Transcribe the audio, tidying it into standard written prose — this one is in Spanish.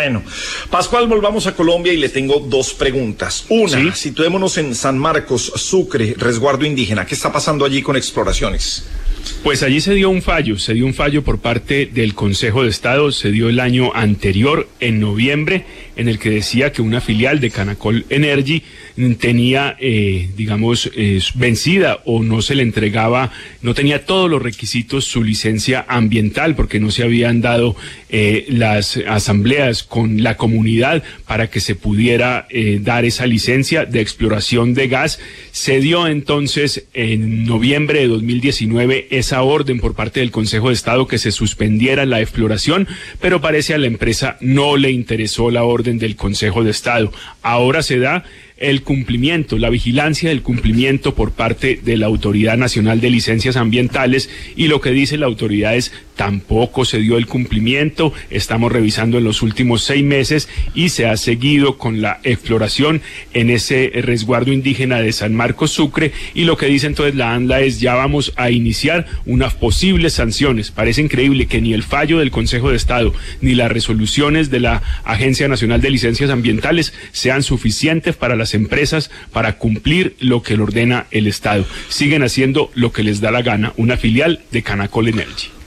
Bueno, Pascual, volvamos a Colombia y le tengo dos preguntas. Una, ¿sí? Situémonos en San Marcos, Sucre, resguardo indígena. ¿Qué está pasando allí con exploraciones? Pues allí se dio un fallo por parte del Consejo de Estado, se dio el año anterior, en noviembre, en el que decía que una filial de Canacol Energy tenía, vencida o no se le entregaba, no tenía todos los requisitos su licencia ambiental porque no se habían dado las asambleas con la comunidad para que se pudiera dar esa licencia de exploración de gas. Se dio entonces en noviembre de 2019 esa orden por parte del Consejo de Estado que se suspendiera la exploración, pero parece a la empresa no le interesó la orden del Consejo de Estado. Ahora se da el cumplimiento, la vigilancia del cumplimiento por parte de la Autoridad Nacional de Licencias Ambientales, y lo que dice la autoridad es tampoco se dio el cumplimiento, estamos revisando en los últimos 6 meses y se ha seguido con la exploración en ese resguardo indígena de San Marcos Sucre, y lo que dice entonces la ANLA es ya vamos a iniciar unas posibles sanciones. Parece increíble que ni el fallo del Consejo de Estado ni las resoluciones de la Agencia Nacional de Licencias Ambientales sean suficientes para las empresas para cumplir lo que le ordena el Estado. Siguen haciendo lo que les da la gana, una filial de Canacol Energy.